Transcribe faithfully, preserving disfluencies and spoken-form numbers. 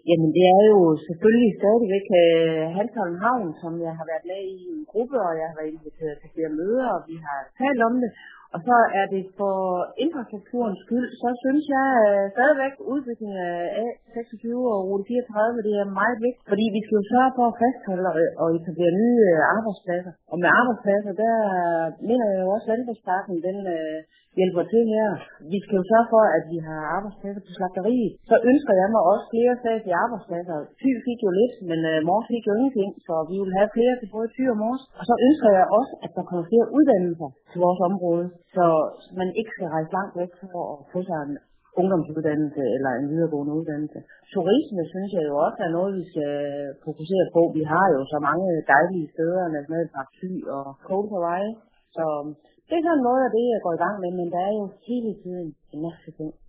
Jamen det er jo selvfølgelig stadigvæk øh, Hanstholm Havn, som jeg har været med i en gruppe, og jeg har været inviteret til flere møder, og vi har talt om det. Og så er det for infrastrukturens skyld, så synes jeg øh, stadigvæk udbygning af A seksogtyve og rute fireogtredive, det er meget vigtigt, fordi vi skal jo sørge for at fastholde og, og etablere nye øh, arbejdspladser. Og med arbejdspladser, der mener jeg jo også, at landbrugsparken, den øh, hjælper til her. Vi skal jo sørge for, at vi har arbejdspladser på slagteriet. Så ønsker jeg mig også flere statslige arbejdspladser. Thy fik jo lidt, men uh, Mors fik jo ingenting, så vi vil have flere til både Thy og Mors. Og så ønsker jeg også, at der kommer flere uddannelser til vores område, så man ikke skal rejse langt væk for at få sig en ungdomsuddannelse eller en videregående uddannelse. Turisme synes jeg jo også er noget, vi skal fokusere på. Vi har jo så mange dejlige steder, Nationalpark Thy og Cold Hawaii, så det er sådan noget af det, jeg går i gang med, men der er jo hele tiden en masse ting.